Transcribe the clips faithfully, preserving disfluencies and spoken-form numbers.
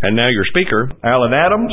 And now your speaker, Alan Adams.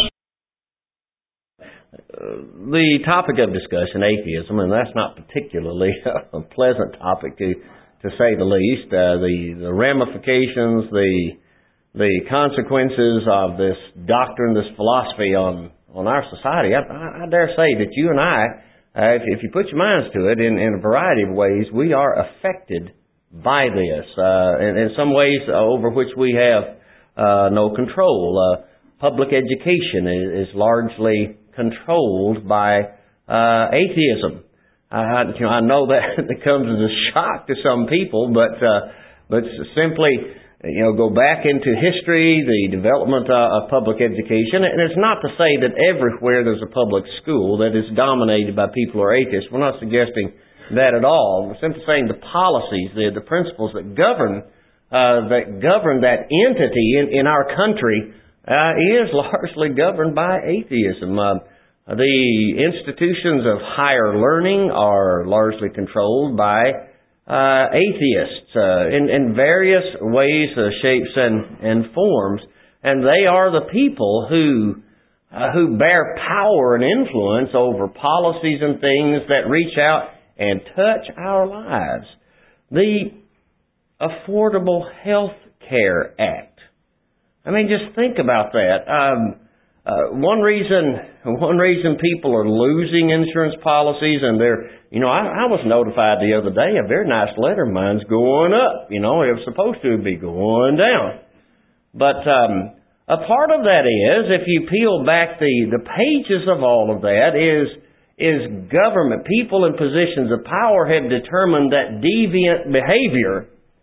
Uh, the topic of discussion, atheism, and that's not particularly a pleasant topic to to say the least. Uh, the, the ramifications, the the consequences of this doctrine, this philosophy on, on our society, I, I dare say that you and I, uh, if, if you put your minds to it, in, in a variety of ways, we are affected by this, uh, in, in some ways uh, over which we have uh, no control. Uh, public education is, is largely controlled by uh, atheism. I, you know, I know that it comes as a shock to some people, but uh, but simply, you know, go back into history, the development uh, of public education, and it's not to say that everywhere there's a public school that is dominated by people who are atheists. We're not suggesting that at all. We're simply saying the policies, the the principles that govern uh, that govern that entity in, in our country uh, is largely governed by atheism. Uh, The institutions of higher learning are largely controlled by uh, atheists uh, in, in various ways, uh, shapes, and, and forms. And they are the people who uh, who bear power and influence over policies and things that reach out and touch our lives. The Affordable Health Care Act. I mean, just think about that. Um, Uh, one reason, one reason people are losing insurance policies, and they're, you know, I, I was notified the other day, a very nice letter of mine's going up. You know, it was supposed to be going down. But um, a part of that is, if you peel back the, the pages of all of that, is is government, people in positions of power have determined that deviant behavior,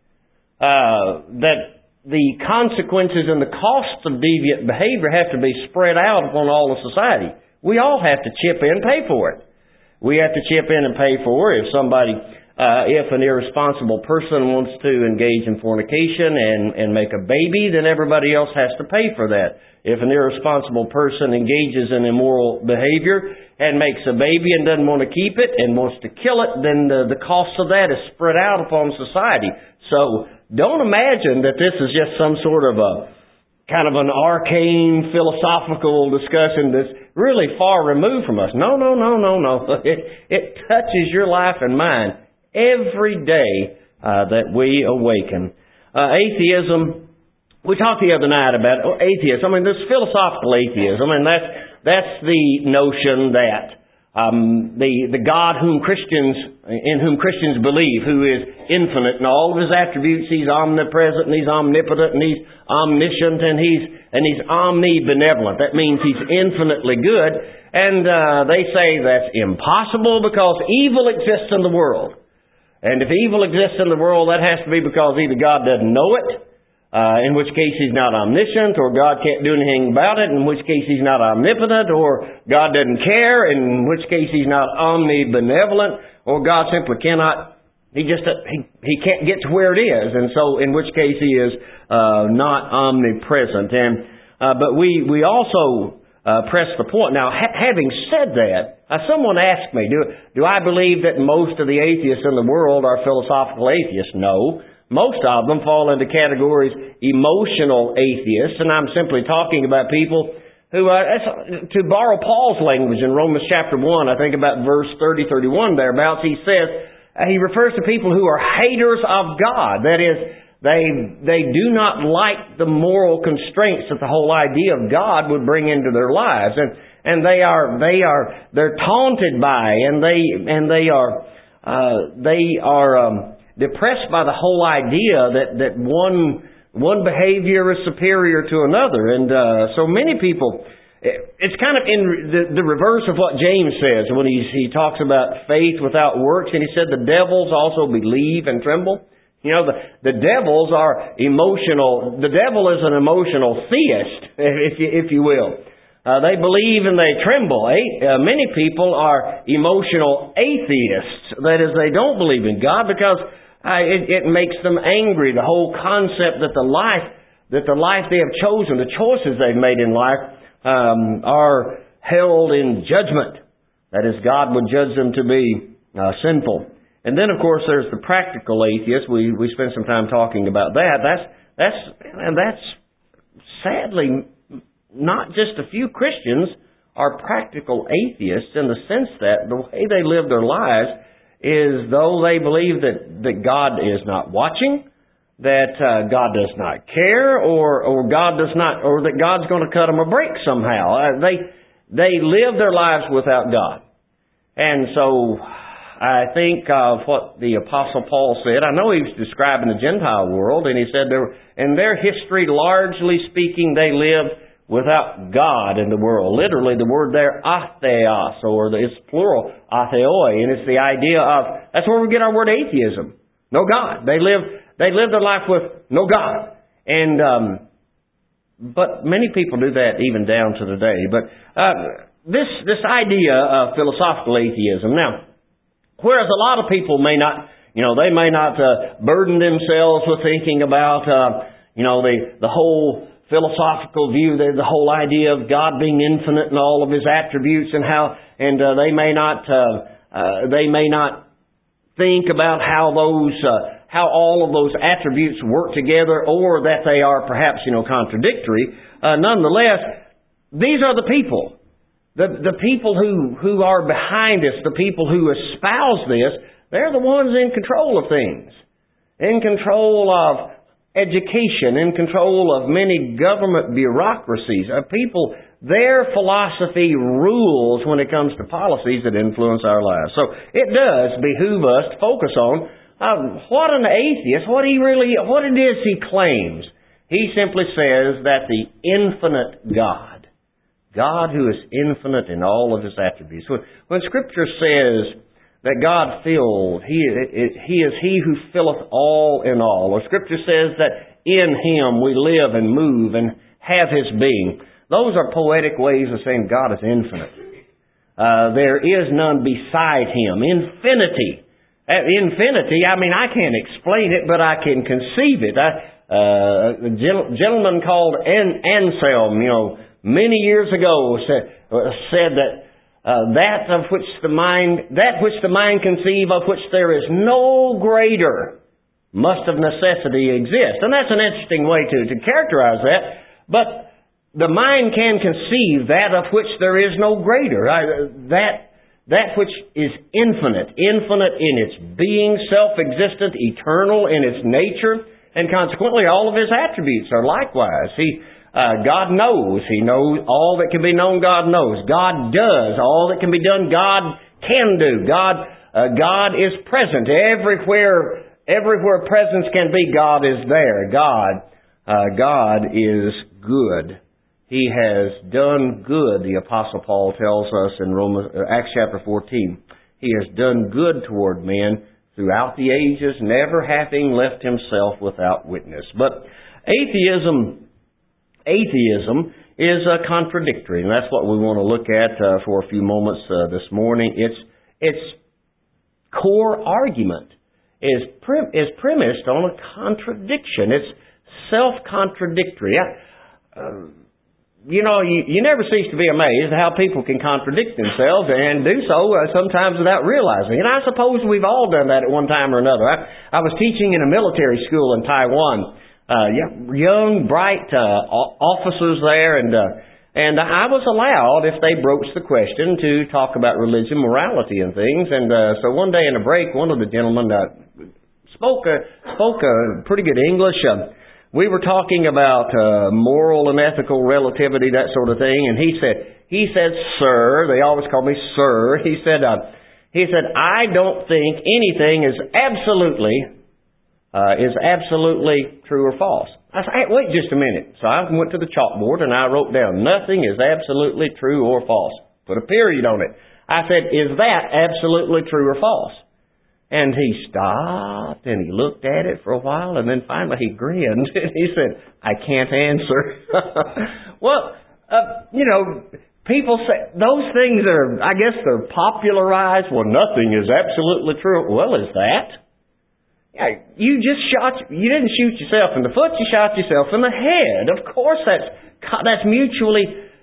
uh, that the consequences and the costs of deviant behavior have to be spread out upon all of society. We all have to chip in and pay for it. We have to chip in and pay for it. If somebody, uh, if an irresponsible person wants to engage in fornication and, and make a baby, then everybody else has to pay for that. If an irresponsible person engages in immoral behavior and makes a baby and doesn't want to keep it and wants to kill it, then the, the cost of that is spread out upon society. So don't imagine that this is just some sort of a kind of an arcane philosophical discussion that's really far removed from us. No, no, no, no, no. It, it touches your life and mine every day uh, that we awaken. Uh, atheism, we talked the other night about oh, atheism. I mean, this philosophical atheism, and that's, that's the notion that Um, the, the God whom Christians, in whom Christians believe, who is infinite in all of His attributes. He's omnipresent and He's omnipotent and He's omniscient and He's, and He's omnibenevolent. That means He's infinitely good. And, uh, they say that's impossible because evil exists in the world. And if evil exists in the world, that has to be because either God doesn't know it, Uh, in which case He's not omniscient, or God can't do anything about it, in which case He's not omnipotent, or God doesn't care, in which case He's not omnibenevolent, or God simply cannot, He just, He, he can't get to where it is, and so in which case He is uh, not omnipresent. And uh, But we, we also uh, press the point. Now, ha- having said that, uh, someone asked me, do, do I believe that most of the atheists in the world are philosophical atheists? No. Most of them fall into categories emotional atheists, and I'm simply talking about people who, uh, to borrow Paul's language in Romans chapter one, I think about verse thirty, thirty-one thereabouts, he says, uh, he refers to people who are haters of God. That is, they they do not like the moral constraints that the whole idea of God would bring into their lives, and and they are they are they're taunted by, and they and they are uh, they are. Um, depressed by the whole idea that, that one one behavior is superior to another. And uh, so many people, it's kind of in the, the reverse of what James says when he, he talks about faith without works. And he said the devils also believe and tremble. You know, the, the devils are emotional. The devil is an emotional theist, if you, if you will. Uh, they believe and they tremble. Uh, many people are emotional atheists. That is, they don't believe in God because Uh, it, it makes them angry. The whole concept that the life that the life they have chosen, the choices they've made in life, um, are held in judgment. That is, God would judge them to be uh, sinful. And then, of course, there's the practical atheist. We we spent some time talking about that. That's that's and that's sadly not just a few Christians are practical atheists in the sense that the way they live their lives is though they believe that, that God is not watching, that uh, God does not care, or or God does not, or that God's going to cut them a break somehow. Uh, they they live their lives without God. And so I think of what the Apostle Paul said. I know he was describing the Gentile world, and he said there, in their history, largely speaking, they lived without God in the world. Literally, the word there, atheos, or the, it's plural, atheoi, and it's the idea of, that's where we get our word atheism. No God. They live, they live their life with no God. And, um, but many people do that even down to today. But, uh, this, this idea of philosophical atheism, now, whereas a lot of people may not, you know, they may not, uh, burden themselves with thinking about, uh, you know, the, the whole philosophical view, the, the whole idea of God being infinite and all of His attributes, and how, and uh, they may not, uh, uh, they may not think about how those, uh, how all of those attributes work together, or that they are perhaps, you know, contradictory. Uh, nonetheless, these are the people, the the people who who are behind this, the people who espouse this. They're the ones in control of things, in control of education, in control of many government bureaucracies. Uh, people, their philosophy rules when it comes to policies that influence our lives. So it does behoove us to focus on uh, what an atheist, what he really, what it is he claims. He simply says that the infinite God, God who is infinite in all of His attributes. When, when Scripture says that God filled, He, He is He who filleth all in all. Or Scripture says that in Him we live and move and have His being. Those are poetic ways of saying God is infinite. Uh, there is none beside Him. Infinity. Uh, infinity, I mean, I can't explain it, but I can conceive it. I, uh, a gentleman called An- Anselm, you know, many years ago said, uh, said that Uh, that of which the mind, that which the mind conceive, of which there is no greater, must of necessity exist. And that's an interesting way to, to characterize that. But the mind can conceive that of which there is no greater. I, that, that which is infinite, infinite in its being, self-existent, eternal in its nature, and consequently all of His attributes are likewise. He Uh, God knows. He knows all that can be known. God knows. God does all that can be done. God can do. God, uh, God is present everywhere. Everywhere presence can be, God is there. God, uh, God is good. He has done good. The Apostle Paul tells us in Romans, uh, Acts chapter fourteen. He has done good toward men throughout the ages, never having left Himself without witness. But atheism. Atheism is uh, contradictory, and that's what we want to look at uh, for a few moments uh, this morning. Its its core argument is prim- is premised on a contradiction. It's self-contradictory. I, uh, you know, you, you never cease to be amazed at how people can contradict themselves and do so uh, sometimes without realizing. And I suppose we've all done that at one time or another. I, I was teaching in a military school in Taiwan. Uh, young, bright uh, officers there, and uh, and I was allowed, if they broached the question, to talk about religion, morality, and things. And uh, so one day in a break, one of the gentlemen uh, spoke uh, spoke uh, pretty good English. Uh, we were talking about uh, moral and ethical relativity, that sort of thing. And he said, he said, "Sir," they always call me sir. He said, uh, he said, "I don't think anything is absolutely." Uh, is absolutely true or false. I said, hey, wait just a minute. So I went to the chalkboard and I wrote down, nothing is absolutely true or false. Put a period on it. I said, is that absolutely true or false? And he stopped and he looked at it for a while, and then finally he grinned and he said, I can't answer. Well, uh, you know, people say, those things are, I guess they're popularized. Well, nothing is absolutely true. Well, is that? You just shot, you didn't shoot yourself in the foot, you shot yourself in the head. Of course that's, that's mutually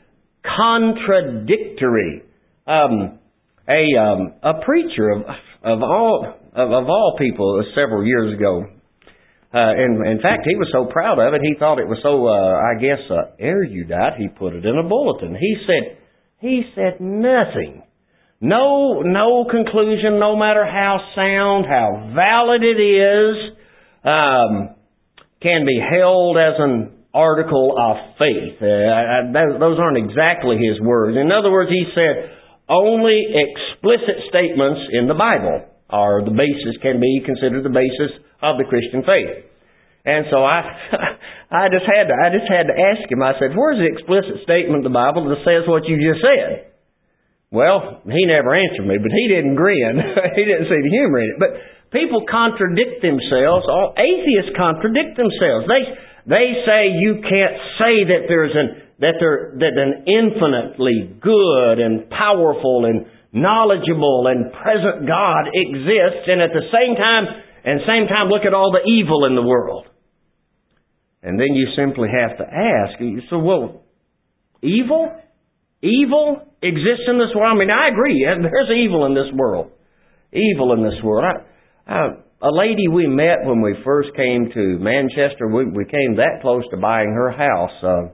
contradictory. Um, a, um, a preacher of, of all, of, of all people several years ago, Uh, and in fact, he was so proud of it, he thought it was so, uh, I guess, uh, erudite, he put it in a bulletin. He said, he said nothing. No, no conclusion, no matter how sound, how valid it is, um, can be held as an article of faith. Uh, those aren't exactly his words. In other words, he said, only explicit statements in the Bible are the basis, can be considered the basis of the Christian faith. And so I, I just had to, I just had to ask him. I said, "Where's the explicit statement in the Bible that says what you just said?" Well, he never answered me, but he didn't grin. He didn't see the humor in it. But people contradict themselves. All atheists contradict themselves. They they say you can't say that there's an that there that an infinitely good and powerful and knowledgeable and present God exists, and at the same time. And same time, look at all the evil in the world. And then you simply have to ask, so, well, evil? Evil exists in this world? I mean, I agree. There's evil in this world. Evil in this world. I, I, a lady we met when we first came to Manchester, we, we came that close to buying her house. Uh,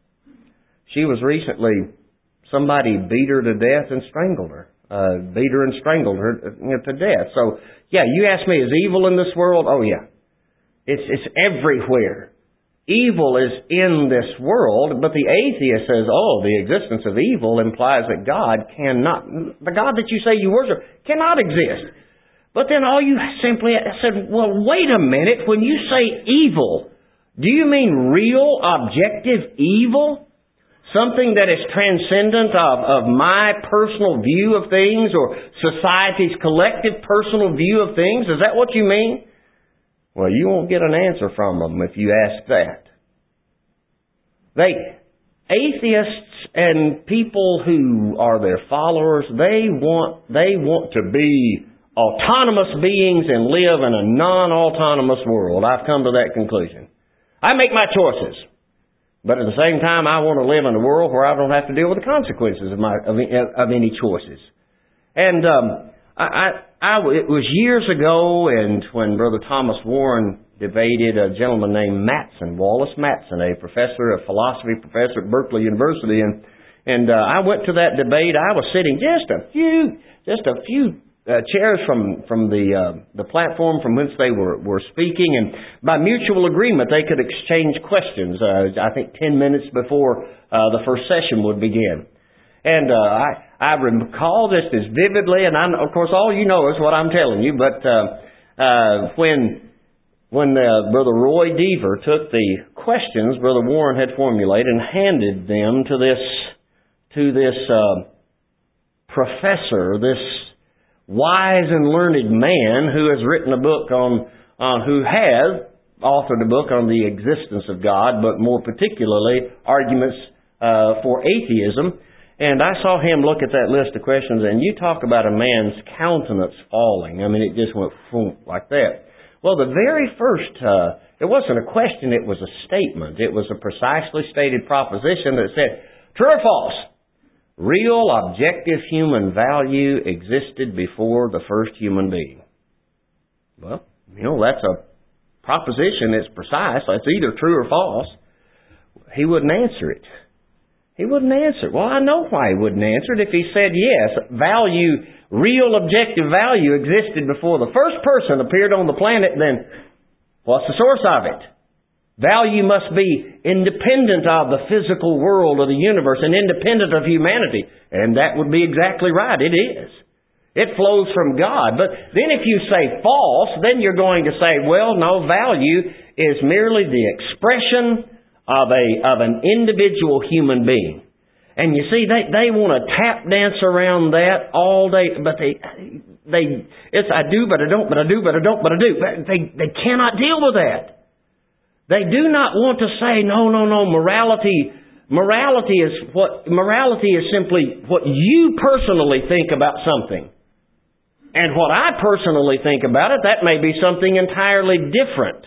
she was recently, somebody beat her to death and strangled her. Uh, beat her and strangled her you know, to death. So, yeah, you ask me, is evil in this world? Oh, yeah. It's, it's everywhere. Evil is in this world, but the atheist says, oh, the existence of evil implies that God cannot, the God that you say you worship cannot exist. But then all you simply said, well, wait a minute, when you say evil, do you mean real, objective evil? Something that is transcendent of, of my personal view of things or society's collective personal view of things? Is that what you mean? Well, you won't get an answer from them if you ask that. They, atheists and people who are their followers, they want, they want to be autonomous beings and live in a non-autonomous world. I've come to that conclusion. I make my choices. But at the same time, I want to live in a world where I don't have to deal with the consequences of my of, of any choices. And um, I, I, I, it was years ago, and when Brother Thomas Warren debated a gentleman named Mattson, Wallace Mattson, a professor, a philosophy professor at Berkeley University, and and uh, I went to that debate. I was sitting just a few, just a few. Uh, chairs from from the uh, the platform from whence they were, were speaking, and by mutual agreement they could exchange questions. Uh, I think ten minutes before uh, the first session would begin, and uh, I I recall this as vividly. And I, of course, all you know is what I'm telling you. But uh, uh, when when uh, Brother Roy Deaver took the questions Brother Warren had formulated and handed them to this to this uh, professor, this wise and learned man who has written a book on, on who has authored a book on the existence of God, but more particularly arguments uh, for atheism. And I saw him look at that list of questions, and you talk about a man's countenance falling. I mean, it just went boom, like that. Well, the very first, uh, it wasn't a question, it was a statement. It was a precisely stated proposition that said, true or false? Real, objective human value existed before the first human being. Well, you know, that's a proposition. It's precise. It's either true or false. He wouldn't answer it. He wouldn't answer it. Well, I know why he wouldn't answer it. If he said yes, value, real objective value existed before the first person appeared on the planet, then what's the source of it? Value must be independent of the physical world of the universe and independent of humanity. And that would be exactly right. It is. It flows from God. But then if you say false, then you're going to say, well, no, value is merely the expression of a of an individual human being. And you see, they, they want to tap dance around that all day, but they they it's I do, but I don't, but I do, but I don't, but I do. They they cannot deal with that. They do not want to say, no, no, no, morality, morality is what, morality is simply what you personally think about something. And what I personally think about it, that may be something entirely different.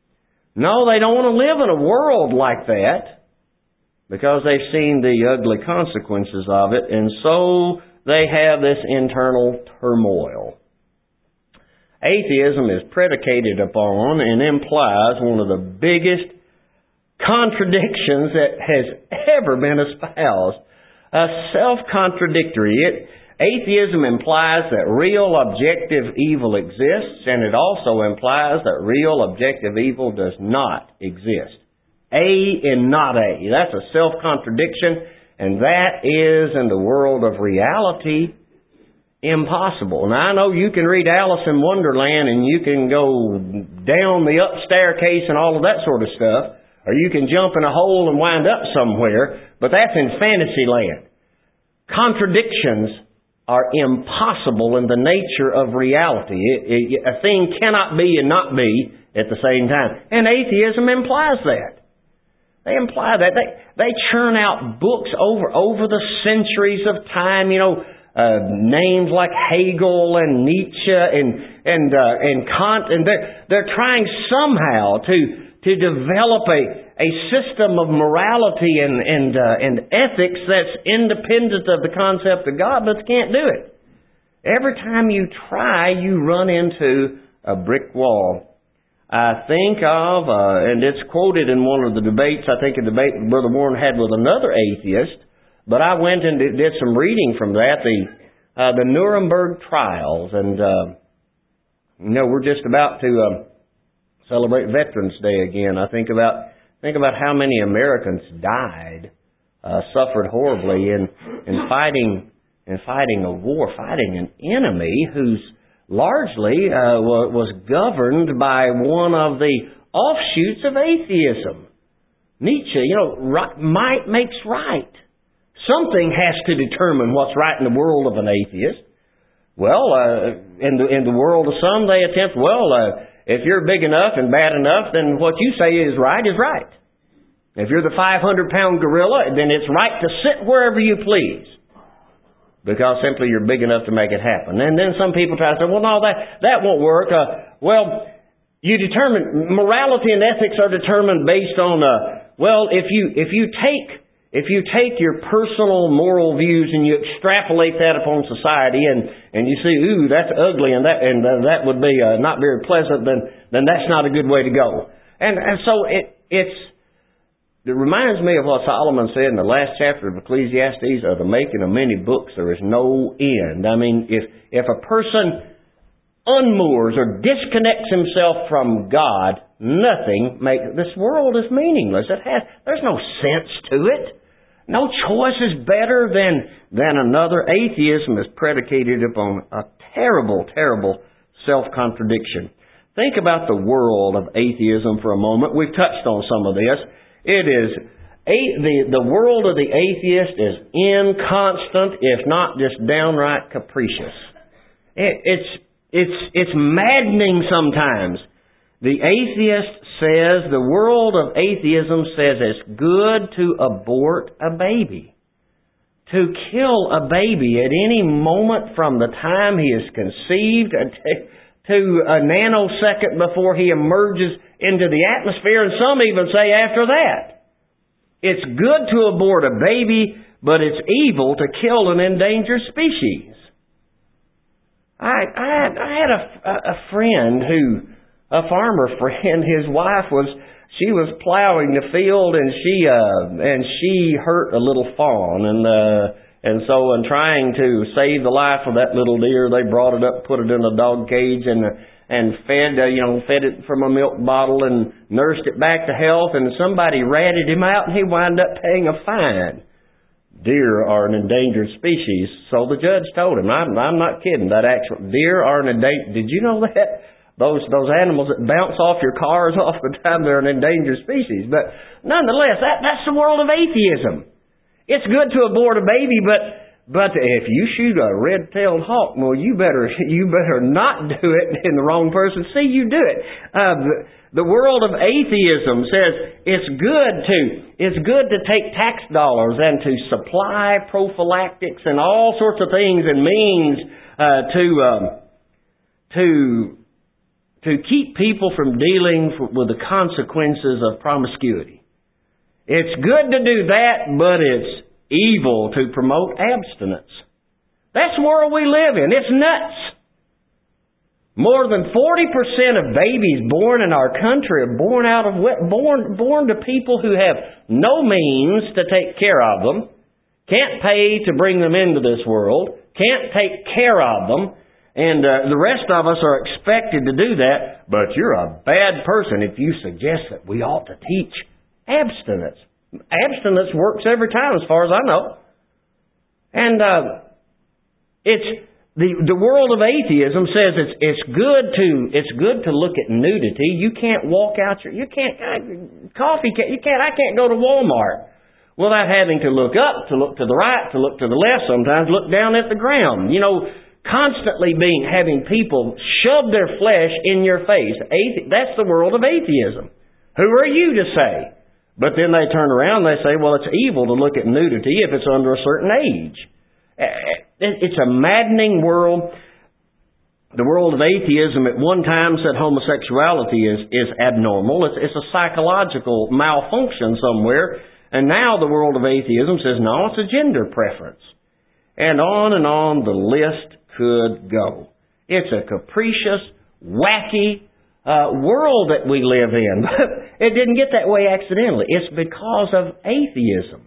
No, they don't want to live in a world like that because they've seen the ugly consequences of it, and so they have this internal turmoil. Atheism is predicated upon and implies one of the biggest contradictions that has ever been espoused. A self-contradictory. It, atheism implies that real objective evil exists, and it also implies that real objective evil does not exist. A and not A. That's a self-contradiction, and that is, in the world of reality, impossible. Now, I know you can read Alice in Wonderland and you can go down the up staircase and all of that sort of stuff, or you can jump in a hole and wind up somewhere, but that's in fantasy land. Contradictions are impossible in the nature of reality. It, it, a thing cannot be and not be at the same time. And atheism implies that. They imply that. They, they churn out books over, over the centuries of time, you know, Uh, names like Hegel and Nietzsche and and uh, and Kant, and they're they're trying somehow to to develop a a system of morality and and uh, and ethics that's independent of the concept of God, but can't do it. Every time you try, you run into a brick wall. I think of, uh, and it's quoted in one of the debates. I think a debate Brother Warren had with another atheist. But I went and did some reading from that, the uh, the Nuremberg trials, and uh, you know we're just about to uh, celebrate Veterans Day again. I think about think about how many Americans died, uh, suffered horribly in in fighting in fighting a war, fighting an enemy who's largely uh, was governed by one of the offshoots of atheism. Nietzsche, you know, right, might makes right. Something has to determine what's right in the world of an atheist. Well, uh, in the in the world of some, they attempt, well, uh, if you're big enough and bad enough, then what you say is right is right. If you're the five hundred pound gorilla, then it's right to sit wherever you please. Because simply you're big enough to make it happen. And then some people try to say, well, no, that, that won't work. Uh, well, you determine, morality and ethics are determined based on, uh, well, if you if you take... If you take your personal moral views and you extrapolate that upon society, and, and you see, ooh, that's ugly, and that and uh, that would be uh, not very pleasant, then then that's not a good way to go. And and so it it's it reminds me of what Solomon said in the last chapter of Ecclesiastes: of the making of many books there is no end. I mean, if if a person unmoors or disconnects himself from God, nothing make this world is meaningless. It has there's no sense to it. No choice is better than, than another. Atheism is predicated upon a terrible, terrible self-contradiction. Think about the world of atheism for a moment. We've touched on some of this. It is, the, the world of the atheist is inconstant, if not just downright capricious. It, it's, it's, it's maddening sometimes. The atheist says, the world of atheism says it's good to abort a baby. To kill a baby at any moment from the time he is conceived to a nanosecond before he emerges into the atmosphere, and some even say after that. It's good to abort a baby, but it's evil to kill an endangered species. I, I, had, I had a, a friend who... A farmer friend, his wife was, she was plowing the field and she, uh, and she hurt a little fawn, and, uh, and so in trying to save the life of that little deer, they brought it up, put it in a dog cage and, and fed, uh, you know, fed it from a milk bottle and nursed it back to health, and somebody ratted him out and he wound up paying a fine. Deer are an endangered species, so the judge told him, I'm, I'm not kidding, that actual, deer are an endangered, did you know that? Those those animals that bounce off your cars off the time, they're an endangered species. But nonetheless, that, that's the world of atheism. It's good to abort a baby, but but if you shoot a red-tailed hawk, well, you better you better not do it in the wrong person. See, you do it. Uh, the, the world of atheism says it's good to it's good to take tax dollars and to supply prophylactics and all sorts of things and means uh, to um, to to keep people from dealing with the consequences of promiscuity. It's good to do that, but it's evil to promote abstinence. That's the world we live in. It's nuts. More than forty percent of babies born in our country are born out of born born to people who have no means to take care of them, can't pay to bring them into this world, can't take care of them, and uh, the rest of us are expected to do that. But you're a bad person if you suggest that we ought to teach abstinence. Abstinence works every time, as far as I know, and uh, it's. The the world of atheism says it's it's good to it's good to look at nudity. You can't walk out your you can't coffee can't, you can't I can't go to Walmart without having to look up, to look to the right, to look to the left, sometimes look down at the ground. You know, constantly being having people shove their flesh in your face. Athe- that's the world of atheism. Who are you to say? But then they turn around and they say, well, it's evil to look at nudity if it's under a certain age. It's a maddening world. The world of atheism at one time said homosexuality is, is abnormal. It's, it's a psychological malfunction somewhere. And now the world of atheism says, no, it's a gender preference. And on and on the list could go. It's a capricious, wacky uh, world that we live in. It didn't get that way accidentally. It's because of atheism.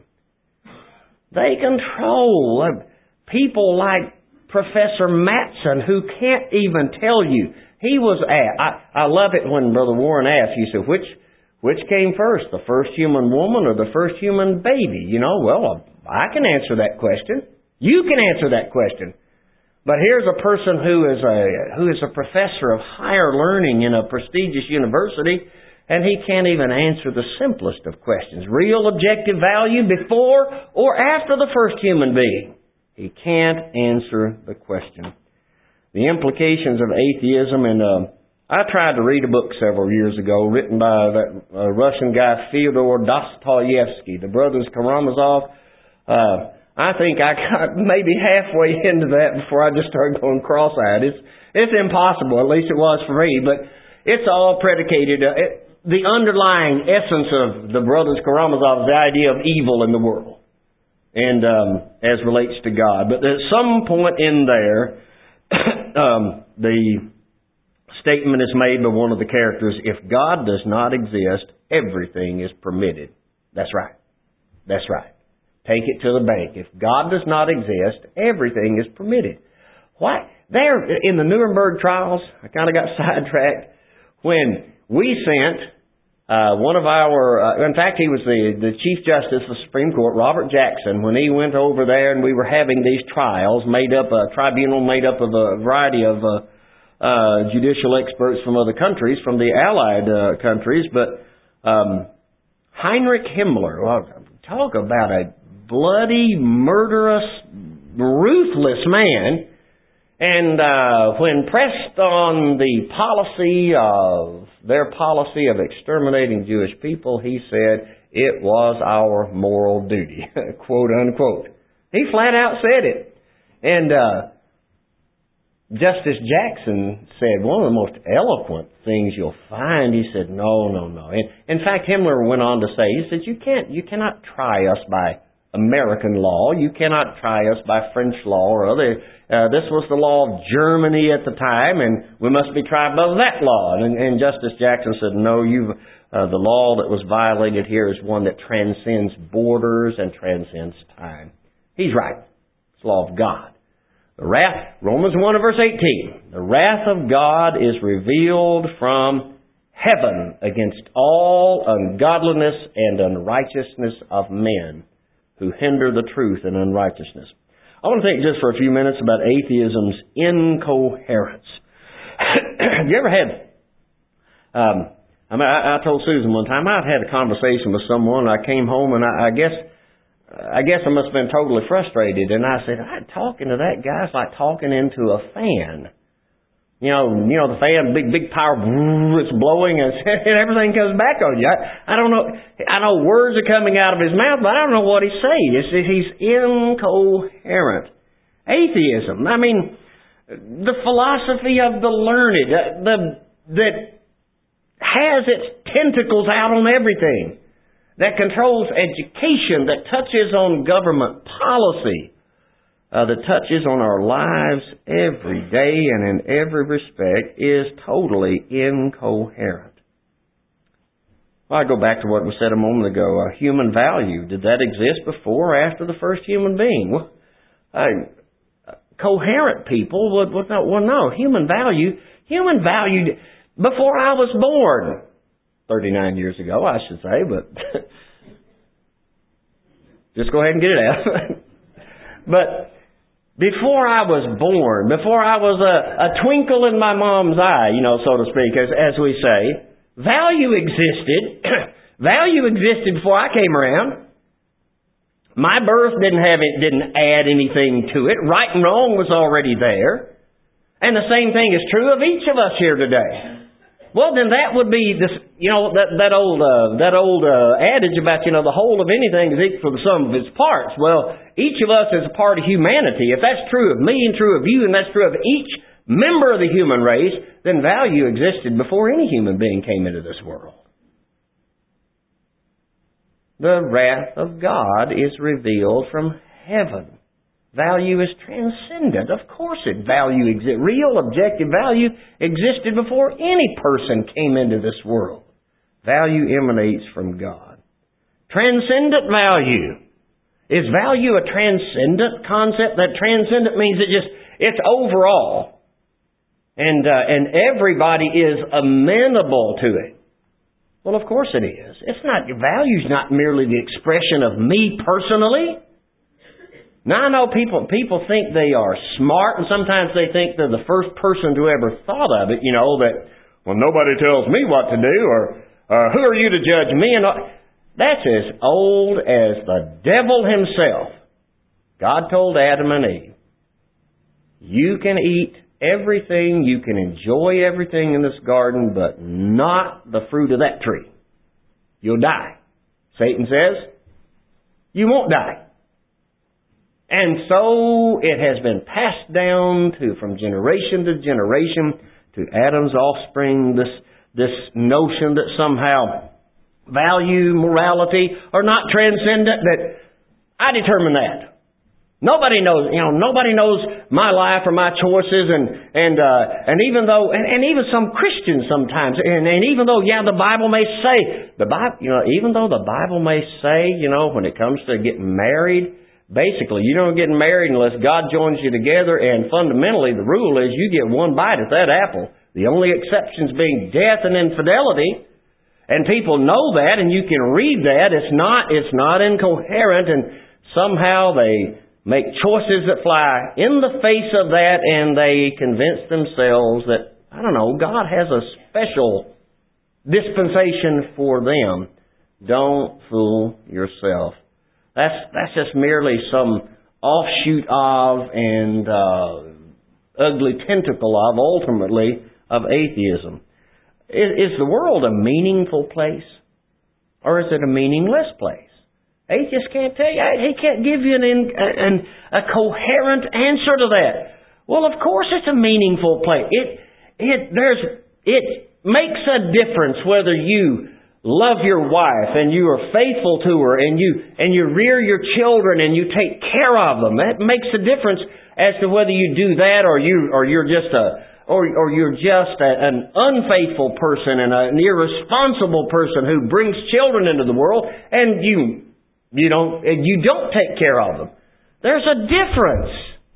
They control people like Professor Matson, who can't even tell you. He was asked, I, I love it when Brother Warren asks, he said, which which came first, the first human woman or the first human baby? You know, well, I can answer that question. You can answer that question. But here's a person who is a who is a professor of higher learning in a prestigious university, and he can't even answer the simplest of questions. Real objective value before or after the first human being. He can't answer the question. The implications of atheism, and uh, I tried to read a book several years ago written by that uh, Russian guy Fyodor Dostoevsky, the Brothers Karamazov. Uh, I think I got maybe halfway into that before I just started going cross-eyed. It's, it's impossible, at least it was for me, but it's all predicated. Uh, it, the underlying essence of the Brothers Karamazov is the idea of evil in the world. And um, as relates to God. But at some point in there, um, the statement is made by one of the characters, if God does not exist, everything is permitted. That's right. That's right. Take it to the bank. If God does not exist, everything is permitted. Why? There, in the Nuremberg trials, I kind of got sidetracked, when we sent Uh, one of our, uh, in fact, he was the, the Chief Justice of the Supreme Court, Robert Jackson, when he went over there and we were having these trials, made up a tribunal made up of a variety of uh, uh, judicial experts from other countries, from the Allied uh, countries, but um, Heinrich Himmler, well, talk about a bloody, murderous, ruthless man. And uh, when pressed on the policy of their policy of exterminating Jewish people, he said it was our moral duty, quote unquote. He flat out said it. And uh, Justice Jackson said one of the most eloquent things you'll find. He said, no, no, no. And in fact, Himmler went on to say, he said, you can't, you cannot try us by American law. You cannot try us by French law or other. Uh, this was the law of Germany at the time, and we must be tried by that law. And, and Justice Jackson said, no, you've, uh, the law that was violated here is one that transcends borders and transcends time. He's right. It's the law of God. The wrath, Romans one verse eighteen, the wrath of God is revealed from heaven against all ungodliness and unrighteousness of men who hinder the truth in unrighteousness. I want to think just for a few minutes about atheism's incoherence. Have you ever had, um, I, mean, I, I told Susan one time, I'd had a conversation with someone, I came home and I, I guess, I guess I must have been totally frustrated, and I said, I, talking to that guy is like talking into a fan. You know, you know the fan, big, big power, it's blowing, and, and everything comes back on you. I, I don't know. I know words are coming out of his mouth, but I don't know what he's saying. It's, he's incoherent. Atheism. I mean, the philosophy of the learned, the that has its tentacles out on everything, that controls education, that touches on government policy. uh, that touches on our lives every day and in every respect is totally incoherent. Well, I go back to what we said a moment ago, uh, human value. Did that exist before or after the first human being? Well, uh, coherent people would, would know, well, no, human value, human value before I was born. thirty-nine years ago, I should say, but just go ahead and get it out. But before I was born, before I was a, a twinkle in my mom's eye, you know, so to speak, as, as we say, value existed. Value existed before I came around. My birth didn't have it, didn't add anything to it. Right and wrong was already there. And the same thing is true of each of us here today. Well, then that would be this, you know, that that old uh, that old uh, adage about, you know, the whole of anything is equal to the sum of its parts. Well, each of us is a part of humanity. If that's true of me and true of you, and that's true of each member of the human race, then value existed before any human being came into this world. The wrath of God is revealed from heaven. Value is transcendent. Of course it value exists. Real objective value existed before any person came into this world. Value emanates from God. Transcendent value. Is value a transcendent concept? That transcendent means it just, it's overall. And, uh, and everybody is amenable to it. Well, of course it is. It's not, value's not merely the expression of me personally. Now, I know people people think they are smart, and sometimes they think they're the first person to ever thought of it, you know, that, well, nobody tells me what to do, or uh, who are you to judge me? And all. That's as old as the devil himself. God told Adam and Eve, you can eat everything, you can enjoy everything in this garden, but not the fruit of that tree. You'll die. Satan says, you won't die. And so it has been passed down to from generation to generation to Adam's offspring, this, this notion that somehow value, morality are not transcendent, that I determine that. Nobody knows, you know, nobody knows my life or my choices, and and uh, and even though, and, and even some Christians sometimes, and, and even though, yeah, the Bible may say, the Bible, you know, even though the Bible may say, you know, when it comes to getting married, basically, you don't get married unless God joins you together, and fundamentally the rule is you get one bite at that apple. The only exceptions being death and infidelity, and people know that, and you can read that. It's not, it's not incoherent, and somehow they make choices that fly in the face of that, and they convince themselves that, I don't know, God has a special dispensation for them. Don't fool yourself. That's that's just merely some offshoot of and uh, ugly tentacle of, ultimately, of atheism. Is, is the world a meaningful place, or is it a meaningless place? Atheists can't tell you. He can't give you an, an, a coherent answer to that. Well, of course it's a meaningful place. It, it, there's, it makes a difference whether you love your wife and you are faithful to her and you, and you rear your children and you take care of them. That makes a difference as to whether you do that or you, or you're just a, or, or you're just a, an unfaithful person and an irresponsible person who brings children into the world and you You don't, you don't take care of them. There's a difference.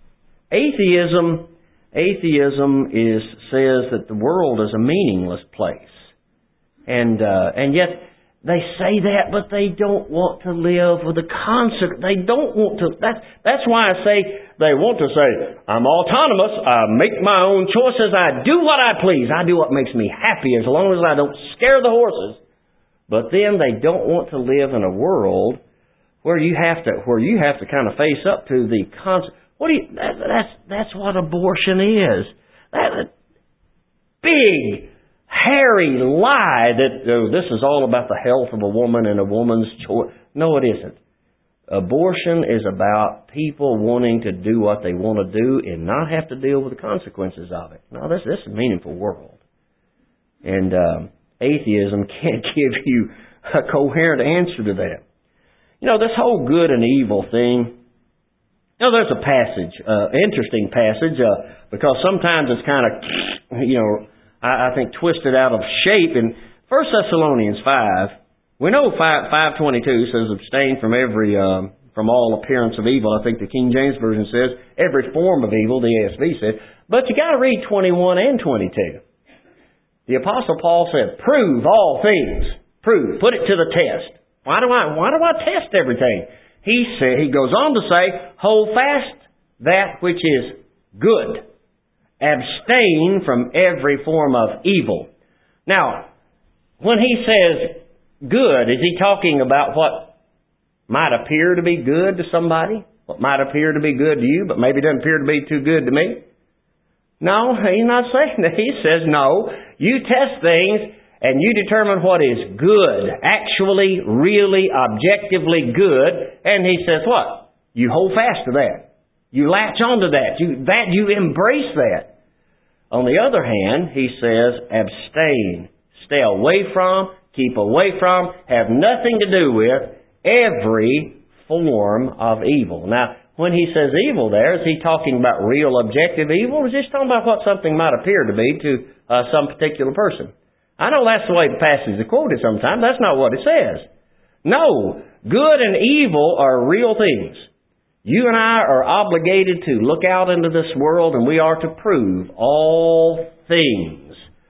Atheism, atheism is, says that the world is a meaningless place. And, uh, and yet they say that, but they don't want to live with the consequence. They don't want to, that's, that's why I say, they want to say, I'm autonomous, I make my own choices, I do what I please, I do what makes me happy as long as I don't scare the horses. But then they don't want to live in a world where you have to, where you have to kind of face up to the concept. What do you? That, that's that's what abortion is. That big, hairy lie that oh, this is all about the health of a woman and a woman's choice. No, it isn't. Abortion is about people wanting to do what they want to do and not have to deal with the consequences of it. No, this this is a meaningful world, and um, atheism can't give you a coherent answer to that. You know, this whole good and evil thing, Now, there's a passage, uh, interesting passage, uh, because sometimes it's kind of, you know, I, I think twisted out of shape. In First Thessalonians five, we know five twenty-two says, abstain from every, um, from all appearance of evil. I think the King James Version says, every form of evil, the A S V says. But you got to read twenty-one and twenty-two. The Apostle Paul said, prove all things. Prove. Put it to the test. Why do I, why do I test everything? He said, he goes on to say, hold fast that which is good. Abstain from every form of evil. Now, when he says good, is he talking about what might appear to be good to somebody? What might appear to be good to you, but maybe doesn't appear to be too good to me? No, he's not saying that. He says, no, you test things and you determine what is good, actually, really, objectively good. And he says what? You hold fast to that. You latch onto that. You, that you embrace that. On the other hand, he says abstain. Stay away from, keep away from, have nothing to do with every form of evil. Now, when he says evil there, is he talking about real objective evil, or is he just talking about what something might appear to be to uh, some particular person? I know that's the way the passage is quoted sometimes. That's not what it says. No, good and evil are real things. You and I are obligated to look out into this world, and we are to prove all things.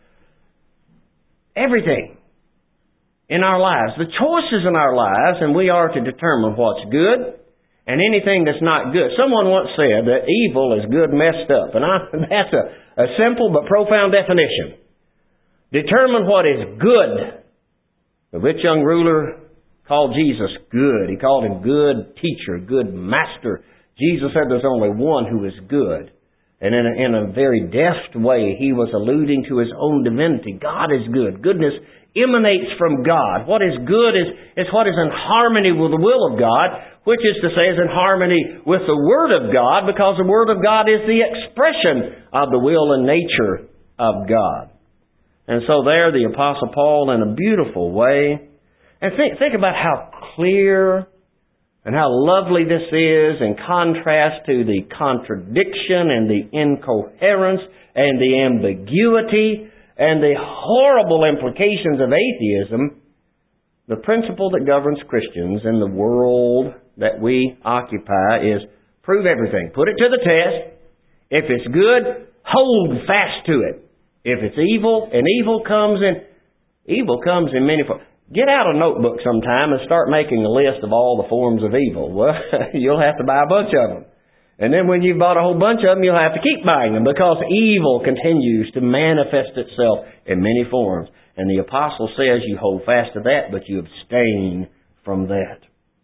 Everything in our lives. The choices in our lives, and we are to determine what's good and anything that's not good. Someone once said that evil is good messed up. And I, that's a, a simple but profound definition. Determine what is good. The rich young ruler called Jesus good. He called him good teacher, good master. Jesus said there's only one who is good. And in a, in a very deft way, he was alluding to his own divinity. God is good. Goodness emanates from God. What is good is, is what is in harmony with the will of God, which is to say is in harmony with the Word of God, because the Word of God is the expression of the will and nature of God. And so there the Apostle Paul in a beautiful way. And think, think about how clear and how lovely this is in contrast to the contradiction and the incoherence and the ambiguity and the horrible implications of atheism. The principle that governs Christians in the world that we occupy is prove everything. Put it to the test. If it's good, hold fast to it. If it's evil, and evil comes in, evil comes in many forms. Get out a notebook sometime and start making a list of all the forms of evil. Well, you'll have to buy a bunch of them. And then when you've bought a whole bunch of them, you'll have to keep buying them, because evil continues to manifest itself in many forms. And the apostle says you hold fast to that, but you abstain from that.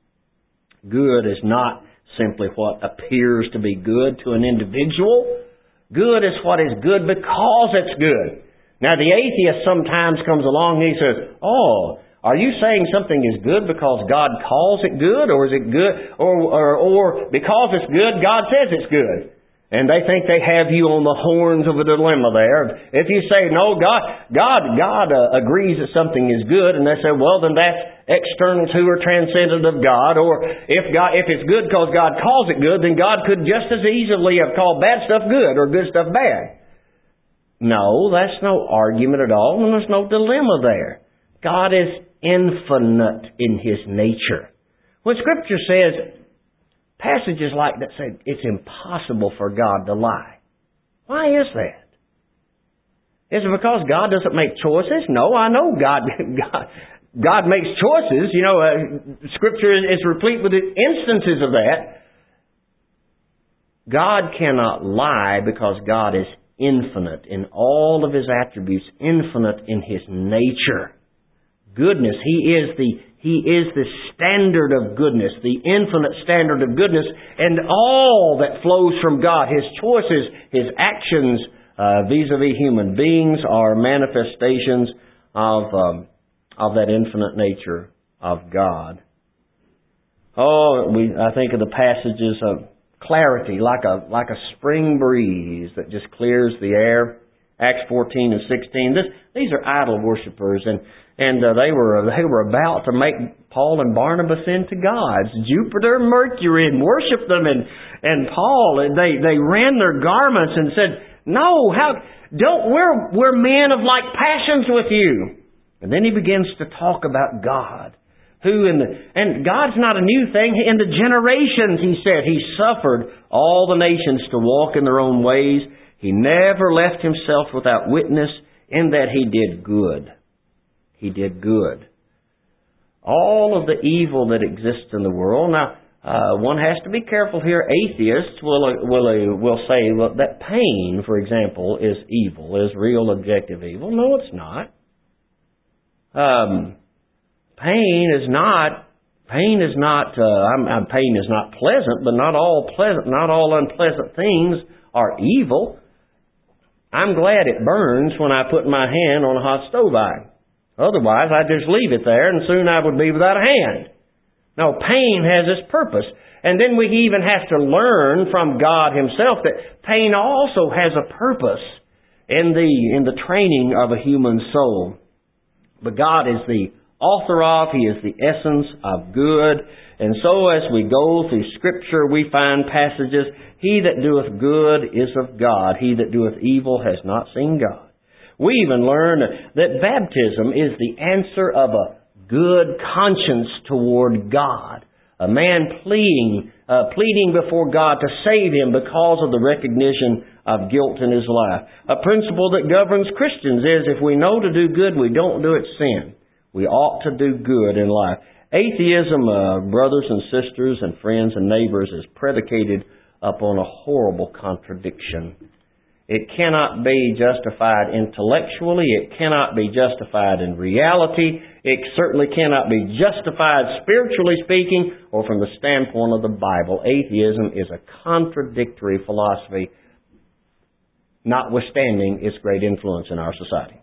Good is not simply what appears to be good to an individual. Good is what is good because it's good. Now, the atheist sometimes comes along and he says, oh, are you saying something is good because God calls it good? Or is it good, or, or, or because it's good, God says it's good? And they think they have you on the horns of a dilemma there. If you say, no, God God, God uh, agrees that something is good, and they say, well, then that's external to or transcendent of God. Or if God, if it's good because God calls it good, then God could just as easily have called bad stuff good or good stuff bad. No, that's no argument at all, and there's no dilemma there. God is infinite in His nature. When Scripture says, passages like that say it's impossible for God to lie. Why is that? Is it because God doesn't make choices? No, I know God God, God makes choices. You know, uh, Scripture is replete with instances of that. God cannot lie because God is infinite in all of His attributes, infinite in His nature. Goodness, He is the He is the standard of goodness, the infinite standard of goodness, and all that flows from God, His choices, His actions uh, vis-a-vis human beings are manifestations of um, of that infinite nature of God. Oh, we I think of the passages of clarity, like a like a spring breeze that just clears the air. Acts fourteen and sixteen. This, these are idol worshippers, and and uh, they were they were about to make Paul and Barnabas into gods, Jupiter, Mercury, and worshiped them. And, and Paul, they, they ran their garments and said, no, how, don't, we're, we're men of like passions with you. And then he begins to talk about God. Who in the, and God's not a new thing. In the generations, he said, He suffered all the nations to walk in their own ways. He never left Himself without witness in that He did good. He did good. All of the evil that exists in the world. Now, uh, one has to be careful here. Atheists will, will, will say well, that pain, for example, is evil, is real objective evil. No, it's not. Um... Pain is not, pain is not, uh, I'm, I'm, pain is not pleasant, but not all pleasant, not all unpleasant things are evil. I'm glad it burns when I put my hand on a hot stove iron. Otherwise, I'd just leave it there and soon I would be without a hand. No, pain has its purpose. And then we even have to learn from God Himself that pain also has a purpose in the, in the training of a human soul. But God is the author of, He is the essence of good. And so as we go through Scripture, we find passages, He that doeth good is of God. He that doeth evil has not seen God. We even learn that baptism is the answer of a good conscience toward God. A man pleading, uh, pleading before God to save him because of the recognition of guilt in his life. A principle that governs Christians is if we know to do good, we don't do it, sin. We ought to do good in life. Atheism, uh, brothers and sisters and friends and neighbors, is predicated upon a horrible contradiction. It cannot be justified intellectually. It cannot be justified in reality. It certainly cannot be justified spiritually speaking or from the standpoint of the Bible. Atheism is a contradictory philosophy, notwithstanding its great influence in our society.